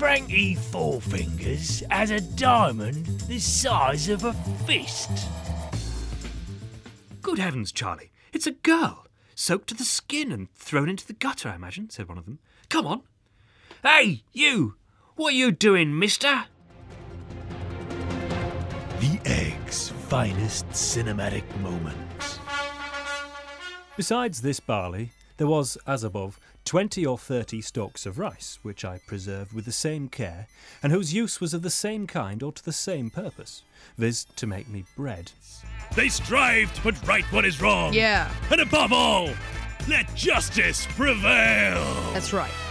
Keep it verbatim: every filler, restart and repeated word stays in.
Frankie Four Fingers has a diamond the size of a fist. Good heavens, Charlie. It's a girl. Soaked to the skin and thrown into the gutter, I imagine, said one of them. Come on. Hey, you! What are you doing, mister? The Egg's finest cinematic moments. Besides this barley, there was, as above, twenty or thirty stalks of rice, which I preserved with the same care, and whose use was of the same kind or to the same purpose, viz. To make me bread. They strive to put right what is wrong. Yeah. And above all, let justice prevail. That's right.